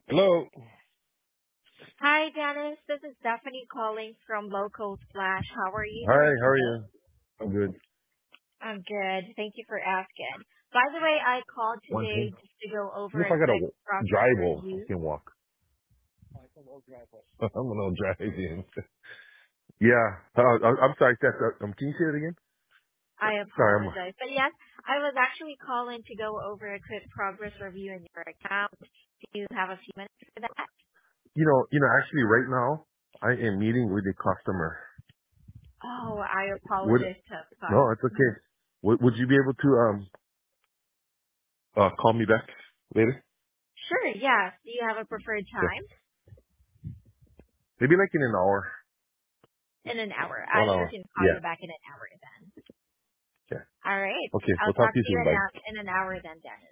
Hello. Hi, Dennis. This is Stephanie calling from Local Splash. How are you Hi, doing how are today? you? I'm good. I'm good. Thank you for asking. By the way, I called One today thing. just to go over If a I gotta quick progress drive, I review. can walk. I'm gonna drive in. Yeah. I'm sorry, Steph. Can you say it again? I Sorry, apologize. But yes, I was actually calling to go over a quick progress review in your account. Do you have a few minutes for that? actually right now, I am meeting with a customer. Oh, I Would, apologize. no, Sorry. it's okay. Would you be able to, call me back later? Sure, yes. Do you have a preferred Yeah. time? Maybe like in an hour. In an hour. 1 I hour. can call Yeah. you back in an hour then. Yeah. All right. Okay. I'll We'll talk talk to you to you soon. Bye. in an hour then, Dennis.